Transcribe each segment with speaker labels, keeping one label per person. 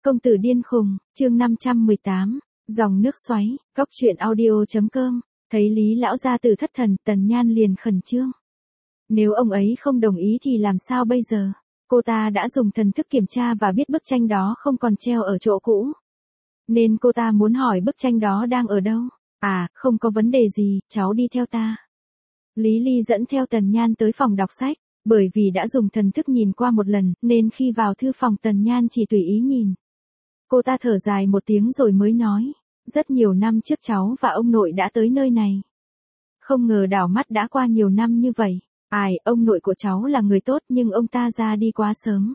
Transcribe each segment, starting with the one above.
Speaker 1: Công tử điên khùng, chương 518, dòng nước xoáy, góc truyện audio.com, thấy Lý lão gia tử thất thần, Tần Nhan liền khẩn trương. Nếu ông ấy không đồng ý thì làm sao bây giờ? Cô ta đã dùng thần thức kiểm tra và biết bức tranh đó không còn treo ở chỗ cũ. Nên cô ta muốn hỏi bức tranh đó đang ở đâu. À, không có vấn đề gì, cháu đi theo ta. Lý Ly dẫn theo Tần Nhan tới phòng đọc sách. Bởi vì đã dùng thần thức nhìn qua một lần, nên khi vào thư phòng Tần Nhan chỉ tùy ý nhìn. Cô ta thở dài một tiếng rồi mới nói, rất nhiều năm trước cháu và ông nội đã tới nơi này. Không ngờ đảo mắt đã qua nhiều năm như vậy. Ai, ông nội của cháu là người tốt nhưng ông ta ra đi quá sớm.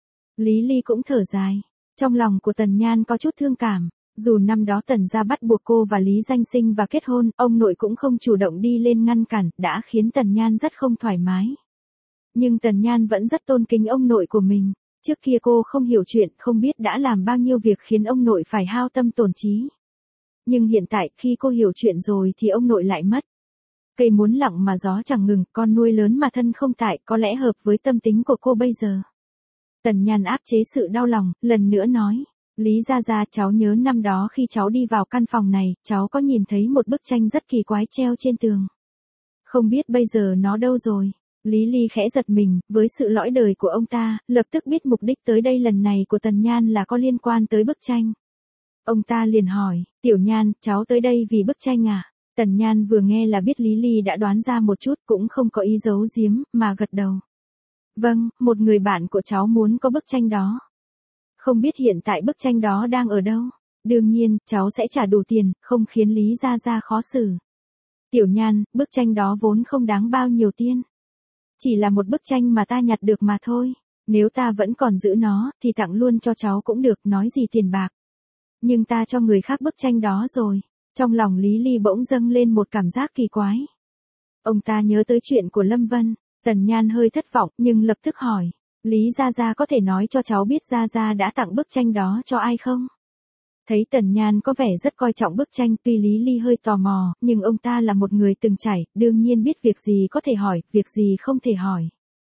Speaker 1: Lý Ly cũng thở dài. Trong lòng của Tần Nhan có chút thương cảm. Dù năm đó Tần gia bắt buộc cô và Lý Danh sinh và kết hôn, ông nội cũng không chủ động đi lên ngăn cản, đã khiến Tần Nhan rất không thoải mái. Nhưng Tần Nhan vẫn rất tôn kính ông nội của mình. Trước kia cô không hiểu chuyện, không biết đã làm bao nhiêu việc khiến ông nội phải hao tâm tổn trí. Nhưng hiện tại khi cô hiểu chuyện rồi thì ông nội lại mất. Cây muốn lặng mà gió chẳng ngừng, con nuôi lớn mà thân không tại, có lẽ hợp với tâm tính của cô bây giờ. Tần Nhan áp chế sự đau lòng, lần nữa nói, Lý gia gia, cháu nhớ năm đó khi cháu đi vào căn phòng này, cháu có nhìn thấy một bức tranh rất kỳ quái treo trên tường. Không biết bây giờ nó đâu rồi. Lý Ly khẽ giật mình, với sự lõi đời của ông ta, lập tức biết mục đích tới đây lần này của Tần Nhan là có liên quan tới bức tranh. Ông ta liền hỏi, Tiểu Nhan, cháu tới đây vì bức tranh à? Tần Nhan vừa nghe là biết Lý Ly đã đoán ra một chút, cũng không có ý giấu giếm, mà gật đầu. Vâng, một người bạn của cháu muốn có bức tranh đó. Không biết hiện tại bức tranh đó đang ở đâu? Đương nhiên, cháu sẽ trả đủ tiền, không khiến Lý gia gia khó xử. Tiểu Nhan, bức tranh đó vốn không đáng bao nhiêu tiền. Chỉ là một bức tranh mà ta nhặt được mà thôi. Nếu ta vẫn còn giữ nó, thì tặng luôn cho cháu cũng được, nói gì tiền bạc. Nhưng ta cho người khác bức tranh đó rồi. Trong lòng Lý Ly bỗng dâng lên một cảm giác kỳ quái. Ông ta nhớ tới chuyện của Lâm Vân. Tần Nhan hơi thất vọng, nhưng lập tức hỏi. Lý gia gia có thể nói cho cháu biết gia gia đã tặng bức tranh đó cho ai không? Thấy Tần Nhan có vẻ rất coi trọng bức tranh, tuy Lý Ly hơi tò mò, nhưng ông ta là một người từng trải, đương nhiên biết việc gì có thể hỏi, việc gì không thể hỏi.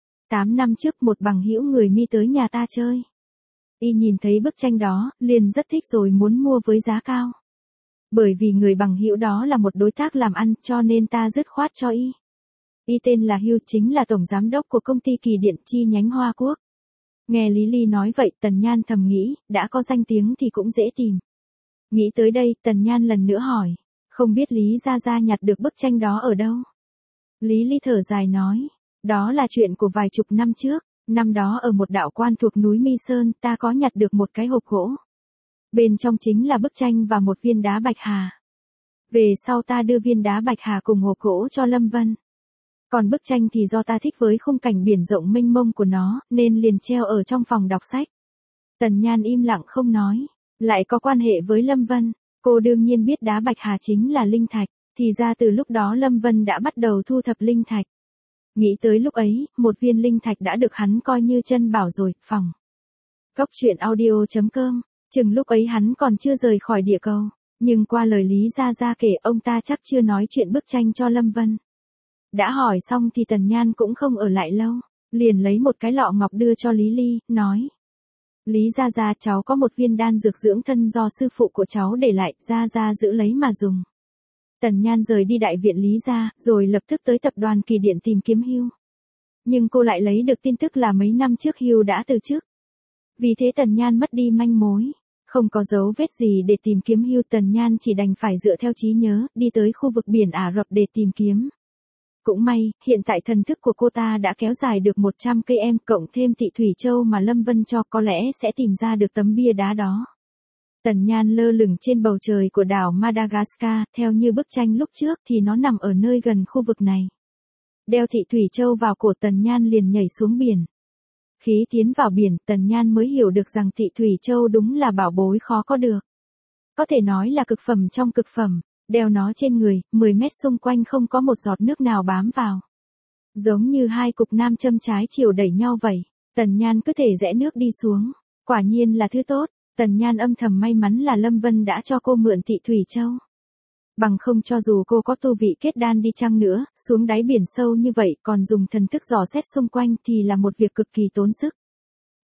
Speaker 1: 8 năm trước một bằng hữu người Mi tới nhà ta chơi. Y nhìn thấy bức tranh đó, liền rất thích rồi muốn mua với giá cao. Bởi vì người bằng hữu đó là một đối tác làm ăn, cho nên ta dứt khoát cho Y. Y tên là Hugh, chính là tổng giám đốc của công ty Kỳ Điện chi nhánh Hoa Quốc. Nghe Lý Ly nói vậy, Tần Nhan thầm nghĩ, đã có danh tiếng thì cũng dễ tìm. Nghĩ tới đây, Tần Nhan lần nữa hỏi, không biết Lý gia gia nhặt được bức tranh đó ở đâu? Lý Ly thở dài nói, đó là chuyện của vài chục năm trước, năm đó ở một đạo quan thuộc núi Mi Sơn, ta có nhặt được một cái hộp gỗ. Bên trong chính là bức tranh và một viên đá bạch hà. Về sau ta đưa viên đá bạch hà cùng hộp gỗ cho Lâm Vân. Còn bức tranh thì do ta thích với khung cảnh biển rộng mênh mông của nó, nên liền treo ở trong phòng đọc sách. Tần Nhan im lặng không nói, lại có quan hệ với Lâm Vân. Cô đương nhiên biết đá bạch hà chính là linh thạch, thì ra từ lúc đó Lâm Vân đã bắt đầu thu thập linh thạch. Nghĩ tới lúc ấy, một viên linh thạch đã được hắn coi như chân bảo rồi. Phòng góc truyện audio.com, chừng lúc ấy hắn còn chưa rời khỏi địa cầu, nhưng qua lời Lý gia gia kể, ông ta chắc chưa nói chuyện bức tranh cho Lâm Vân. Đã hỏi xong thì Tần Nhan cũng không ở lại lâu, liền lấy một cái lọ ngọc đưa cho Lý Ly, nói. Lý gia gia, cháu có một viên đan dược dưỡng thân do sư phụ của cháu để lại, gia gia giữ lấy mà dùng. Tần Nhan rời đi đại viện Lý gia, rồi lập tức tới tập đoàn Kỳ Điện tìm kiếm Hugh. Nhưng cô lại lấy được tin tức là mấy năm trước Hugh đã từ chức. Vì thế Tần Nhan mất đi manh mối, không có dấu vết gì để tìm kiếm Hugh. Tần Nhan chỉ đành phải dựa theo trí nhớ, đi tới khu vực biển Ả Rập để tìm kiếm. Cũng may, hiện tại thần thức của cô ta đã kéo dài được 100 km, cộng thêm Thị Thủy Châu mà Lâm Vân cho, có lẽ sẽ tìm ra được tấm bia đá đó. Tần Nhan lơ lửng trên bầu trời của đảo Madagascar, theo như bức tranh lúc trước thì nó nằm ở nơi gần khu vực này. Đeo Thị Thủy Châu vào cổ, Tần Nhan liền nhảy xuống biển. Khi tiến vào biển, Tần Nhan mới hiểu được rằng Thị Thủy Châu đúng là bảo bối khó có được. Có thể nói là cực phẩm trong cực phẩm. Đeo nó trên người, 10 mét xung quanh không có một giọt nước nào bám vào. Giống như hai cục nam châm trái chiều đẩy nhau vậy. Tần Nhan cứ thể rẽ nước đi xuống. Quả nhiên là thứ tốt. Tần Nhan âm thầm may mắn là Lâm Vân đã cho cô mượn Thị Thủy Châu. Bằng không cho dù cô có tu vị kết đan đi chăng nữa, xuống đáy biển sâu như vậy còn dùng thần thức dò xét xung quanh thì là một việc cực kỳ tốn sức.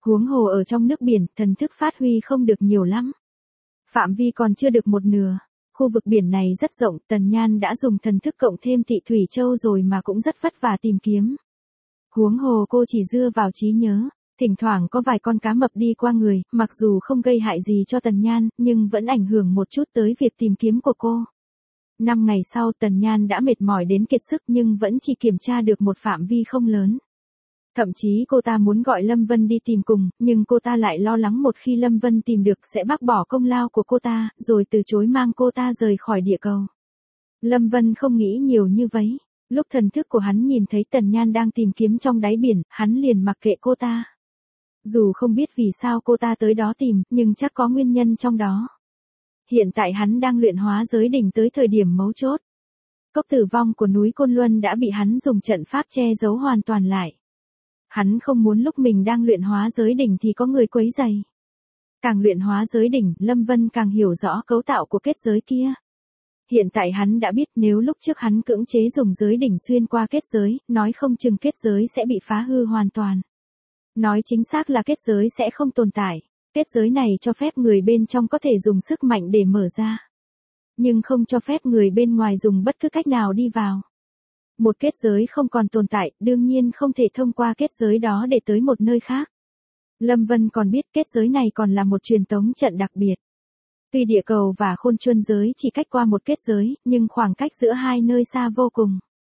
Speaker 1: Huống hồ ở trong nước biển, thần thức phát huy không được nhiều lắm. Phạm vi còn chưa được một nửa. Khu vực biển này rất rộng, Tần Nhan đã dùng thần thức cộng thêm Tị Thủy Châu rồi mà cũng rất vất vả tìm kiếm. Huống hồ cô chỉ dựa vào trí nhớ, thỉnh thoảng có vài con cá mập đi qua người, mặc dù không gây hại gì cho Tần Nhan, nhưng vẫn ảnh hưởng một chút tới việc tìm kiếm của cô. 5 ngày sau Tần Nhan đã mệt mỏi đến kiệt sức nhưng vẫn chỉ kiểm tra được một phạm vi không lớn. Thậm chí cô ta muốn gọi Lâm Vân đi tìm cùng, nhưng cô ta lại lo lắng một khi Lâm Vân tìm được sẽ bác bỏ công lao của cô ta, rồi từ chối mang cô ta rời khỏi địa cầu. Lâm Vân không nghĩ nhiều như vậy. Lúc thần thức của hắn nhìn thấy Tần Nhan đang tìm kiếm trong đáy biển, hắn liền mặc kệ cô ta. Dù không biết vì sao cô ta tới đó tìm, nhưng chắc có nguyên nhân trong đó. Hiện tại hắn đang luyện hóa giới đỉnh tới thời điểm mấu chốt. Cốc tử vong của núi Côn Luân đã bị hắn dùng trận pháp che giấu hoàn toàn lại. Hắn không muốn lúc mình đang luyện hóa giới đỉnh thì có người quấy rầy. Càng luyện hóa giới đỉnh, Lâm Vân càng hiểu rõ cấu tạo của kết giới kia. Hiện tại hắn đã biết nếu lúc trước hắn cưỡng chế dùng giới đỉnh xuyên qua kết giới, nói không chừng kết giới sẽ bị phá hư hoàn toàn. Nói chính xác là kết giới sẽ không tồn tại. Kết giới này cho phép người bên trong có thể dùng sức mạnh để mở ra. Nhưng không cho phép người bên ngoài dùng bất cứ cách nào đi vào. Một kết giới không còn tồn tại, đương nhiên không thể thông qua kết giới đó để tới một nơi khác. Lâm Vân còn biết kết giới này còn là một truyền tống trận đặc biệt. Tuy địa cầu và Khôn Chuân giới chỉ cách qua một kết giới, nhưng khoảng cách giữa hai nơi xa vô cùng.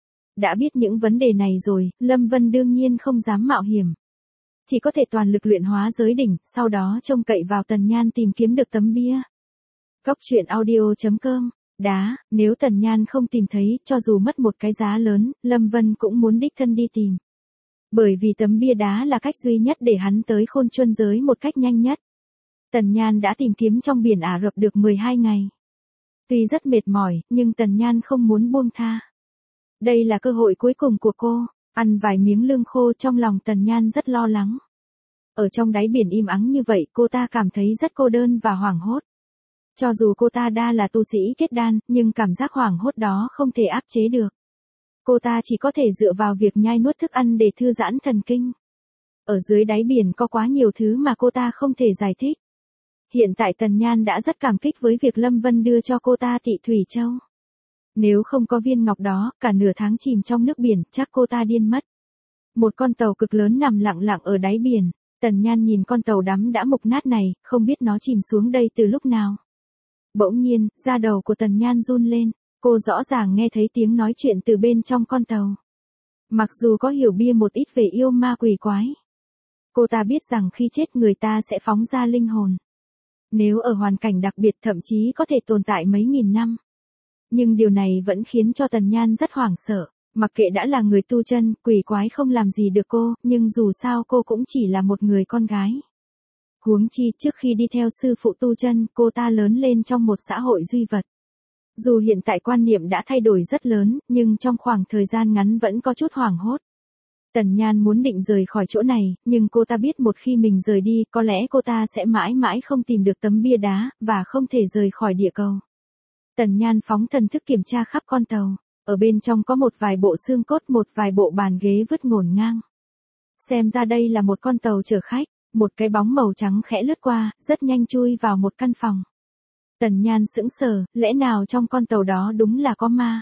Speaker 1: Đã biết những vấn đề này rồi, Lâm Vân đương nhiên không dám mạo hiểm. Chỉ có thể toàn lực luyện hóa giới đỉnh, sau đó trông cậy vào Tần Nhan tìm kiếm được tấm bia. Góc truyện audio.com. Đá, nếu Tần Nhan không tìm thấy, cho dù mất một cái giá lớn, Lâm Vân cũng muốn đích thân đi tìm. Bởi vì tấm bia đá là cách duy nhất để hắn tới Khôn Chuân giới một cách nhanh nhất. Tần Nhan đã tìm kiếm trong biển Ả Rập được 12 ngày. Tuy rất mệt mỏi, nhưng Tần Nhan không muốn buông tha. Đây là cơ hội cuối cùng của cô. Ăn vài miếng lương khô, trong lòng Tần Nhan rất lo lắng. Ở trong đáy biển im ắng như vậy, cô ta cảm thấy rất cô đơn và hoảng hốt. Cho dù cô ta đã là tu sĩ kết đan, nhưng cảm giác hoảng hốt đó không thể áp chế được. Cô ta chỉ có thể dựa vào việc nhai nuốt thức ăn để thư giãn thần kinh. Ở dưới đáy biển có quá nhiều thứ mà cô ta không thể giải thích. Hiện tại Tần Nhan đã rất cảm kích với việc Lâm Vân đưa cho cô ta Tị Thủy Châu. Nếu không có viên ngọc đó, cả nửa tháng chìm trong nước biển, chắc cô ta điên mất. Một con tàu cực lớn nằm lặng lặng ở đáy biển. Tần Nhan nhìn con tàu đắm đã mục nát này, không biết nó chìm xuống đây từ lúc nào. Bỗng nhiên, da đầu của Tần Nhan run lên, cô rõ ràng nghe thấy tiếng nói chuyện từ bên trong con tàu. Mặc dù có hiểu bia một ít về yêu ma quỷ quái, cô ta biết rằng khi chết người ta sẽ phóng ra linh hồn. Nếu ở hoàn cảnh đặc biệt thậm chí có thể tồn tại mấy nghìn năm. Nhưng điều này vẫn khiến cho Tần Nhan rất hoảng sợ, mặc kệ đã là người tu chân, quỷ quái không làm gì được cô, nhưng dù sao cô cũng chỉ là một người con gái. Huống chi trước khi đi theo sư phụ tu chân, cô ta lớn lên trong một xã hội duy vật. Dù hiện tại quan niệm đã thay đổi rất lớn, nhưng trong khoảng thời gian ngắn vẫn có chút hoảng hốt. Tần Nhan muốn định rời khỏi chỗ này, nhưng cô ta biết một khi mình rời đi, có lẽ cô ta sẽ mãi mãi không tìm được tấm bia đá, và không thể rời khỏi địa cầu. Tần Nhan phóng thần thức kiểm tra khắp con tàu. Ở bên trong có một vài bộ xương cốt, một vài bộ bàn ghế vứt ngổn ngang. Xem ra đây là một con tàu chở khách. Một cái bóng màu trắng khẽ lướt qua, rất nhanh chui vào một căn phòng. Tần Nhan sững sờ, lẽ nào trong con tàu đó đúng là có ma?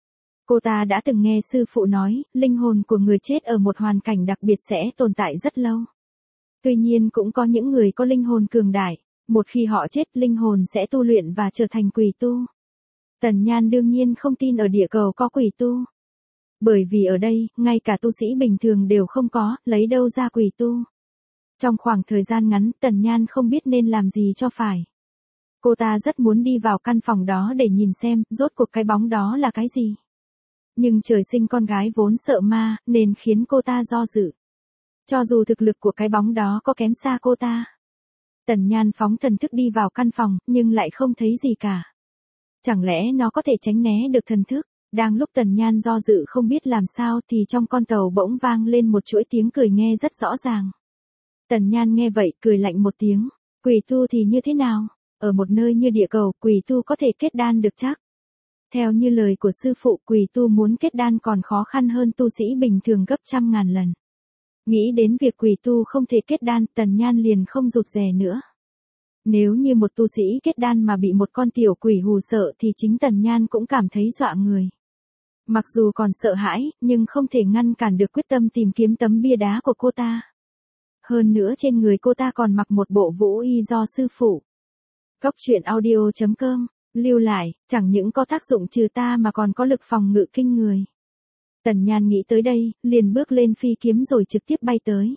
Speaker 1: Cô ta đã từng nghe sư phụ nói, linh hồn của người chết ở một hoàn cảnh đặc biệt sẽ tồn tại rất lâu. Tuy nhiên cũng có những người có linh hồn cường đại, một khi họ chết linh hồn sẽ tu luyện và trở thành quỷ tu. Tần Nhan đương nhiên không tin ở địa cầu có quỷ tu. Bởi vì ở đây, ngay cả tu sĩ bình thường đều không có, lấy đâu ra quỷ tu. Trong khoảng thời gian ngắn, Tần Nhan không biết nên làm gì cho phải. Cô ta rất muốn đi vào căn phòng đó để nhìn xem, rốt cuộc cái bóng đó là cái gì. Nhưng trời sinh con gái vốn sợ ma, nên khiến cô ta do dự. Cho dù thực lực của cái bóng đó có kém xa cô ta. Tần Nhan phóng thần thức đi vào căn phòng, nhưng lại không thấy gì cả. Chẳng lẽ nó có thể tránh né được thần thức? Đang lúc Tần Nhan do dự không biết làm sao thì trong con tàu bỗng vang lên một chuỗi tiếng cười nghe rất rõ ràng. Tần Nhan nghe vậy, cười lạnh một tiếng. Quỷ tu thì như thế nào? Ở một nơi như địa cầu, quỷ tu có thể kết đan được chắc? Theo như lời của sư phụ, quỷ tu muốn kết đan còn khó khăn hơn tu sĩ bình thường gấp trăm ngàn lần. Nghĩ đến việc quỷ tu không thể kết đan, Tần Nhan liền không rụt rè nữa. Nếu như một tu sĩ kết đan mà bị một con tiểu quỷ hù sợ thì chính Tần Nhan cũng cảm thấy dọa người. Mặc dù còn sợ hãi, nhưng không thể ngăn cản được quyết tâm tìm kiếm tấm bia đá của cô ta. Hơn nữa trên người cô ta còn mặc một bộ vũ y do sư phụ. Cốc truyện audio.com, lưu lại, chẳng những có tác dụng trừ ta mà còn có lực phòng ngự kinh người. Tần Nhan nghĩ tới đây, liền bước lên phi kiếm rồi trực tiếp bay tới.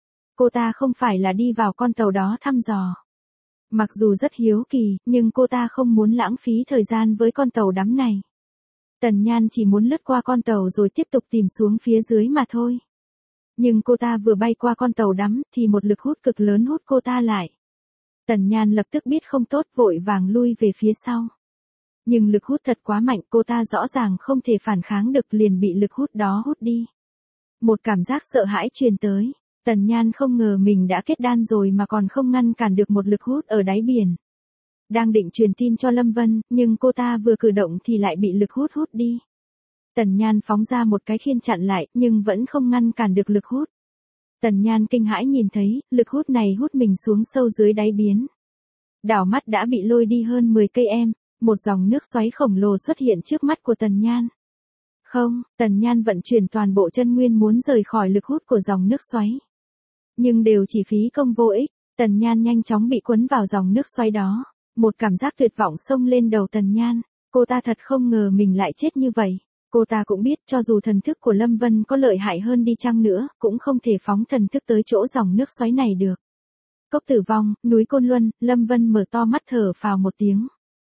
Speaker 1: Cô ta không phải là đi vào con tàu đó thăm dò. Mặc dù rất hiếu kỳ, nhưng cô ta không muốn lãng phí thời gian với con tàu đắm này. Tần Nhan chỉ muốn lướt qua con tàu rồi tiếp tục tìm xuống phía dưới mà thôi. Nhưng cô ta vừa bay qua con tàu đắm thì một lực hút cực lớn hút cô ta lại. Tần Nhan lập tức biết không tốt, vội vàng lui về phía sau. Nhưng lực hút thật quá mạnh, cô ta rõ ràng không thể phản kháng được, liền bị lực hút đó hút đi. Một cảm giác sợ hãi truyền tới. Tần Nhan không ngờ mình đã kết đan rồi mà còn không ngăn cản được một lực hút ở đáy biển. Đang định truyền tin cho Lâm Vân, nhưng cô ta vừa cử động thì lại bị lực hút hút đi. Tần Nhan phóng ra một cái khiên chặn lại, nhưng vẫn không ngăn cản được lực hút. Tần Nhan kinh hãi nhìn thấy, lực hút này hút mình xuống sâu dưới đáy biển. Đảo mắt đã bị lôi đi hơn 10 cây em, một dòng nước xoáy khổng lồ xuất hiện trước mắt của Tần Nhan. Không, Tần Nhan vận chuyển toàn bộ chân nguyên muốn rời khỏi lực hút của dòng nước xoáy. Nhưng đều chỉ phí công vô ích, Tần Nhan nhanh chóng bị cuốn vào dòng nước xoáy đó. Một cảm giác tuyệt vọng xông lên đầu Tần Nhan, cô ta thật không ngờ mình lại chết như vậy. Cô ta cũng biết cho dù thần thức của Lâm Vân có lợi hại hơn đi chăng nữa, cũng không thể phóng thần thức tới chỗ dòng nước xoáy này được. Cốc Tử Vong, núi Côn Luân, Lâm Vân mở to mắt thở phào một tiếng.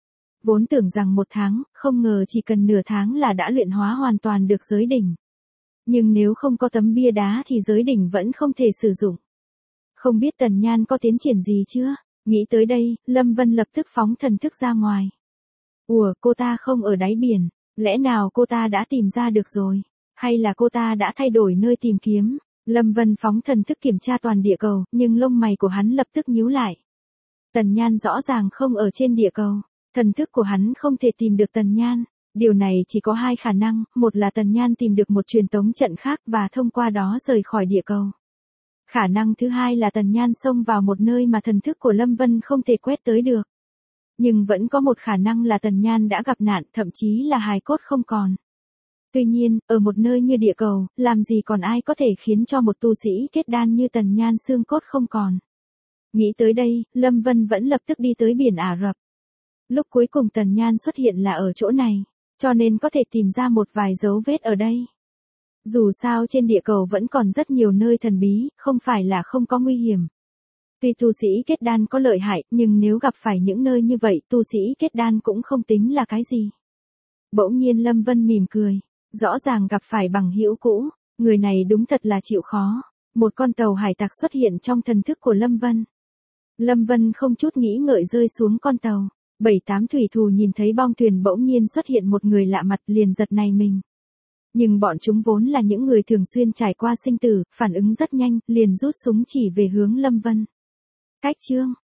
Speaker 1: Vốn tưởng rằng 1 tháng, không ngờ chỉ cần nửa tháng là đã luyện hóa hoàn toàn được giới đỉnh. Nhưng nếu không có tấm bia đá thì giới đỉnh vẫn không thể sử dụng. Không biết Tần Nhan có tiến triển gì chưa? Nghĩ tới đây, Lâm Vân lập tức phóng thần thức ra ngoài. Ủa, cô ta không ở đáy biển, lẽ nào cô ta đã tìm ra được rồi? Hay là cô ta đã thay đổi nơi tìm kiếm? Lâm Vân phóng thần thức kiểm tra toàn địa cầu, nhưng lông mày của hắn lập tức nhíu lại. Tần Nhan rõ ràng không ở trên địa cầu, thần thức của hắn không thể tìm được Tần Nhan. Điều này chỉ có 2 khả năng, một là Tần Nhan tìm được một truyền tống trận khác và thông qua đó rời khỏi địa cầu. Khả năng thứ hai là Tần Nhan xông vào một nơi mà thần thức của Lâm Vân không thể quét tới được. Nhưng vẫn có một khả năng là Tần Nhan đã gặp nạn, thậm chí là hài cốt không còn. Tuy nhiên, ở một nơi như địa cầu, làm gì còn ai có thể khiến cho một tu sĩ kết đan như Tần Nhan xương cốt không còn. Nghĩ tới đây, Lâm Vân vẫn lập tức đi tới biển Ả Rập. Lúc cuối cùng Tần Nhan xuất hiện là ở chỗ này, cho nên có thể tìm ra một vài dấu vết ở đây. Dù sao trên địa cầu vẫn còn rất nhiều nơi thần bí, không phải là không có nguy hiểm. Tuy tu sĩ kết đan có lợi hại, nhưng nếu gặp phải những nơi như vậy, tu sĩ kết đan cũng không tính là cái gì. Bỗng nhiên Lâm Vân mỉm cười, rõ ràng gặp phải bằng hữu cũ, người này đúng thật là chịu khó. Một con tàu hải tặc xuất hiện trong thần thức của Lâm Vân. Lâm Vân không chút nghĩ ngợi rơi xuống con tàu. 7-8 thủy thủ nhìn thấy bong thuyền bỗng nhiên xuất hiện một người lạ mặt liền giật nảy mình. Nhưng bọn chúng vốn là những người thường xuyên trải qua sinh tử, phản ứng rất nhanh, liền rút súng chỉ về hướng Lâm Vân. Cách chương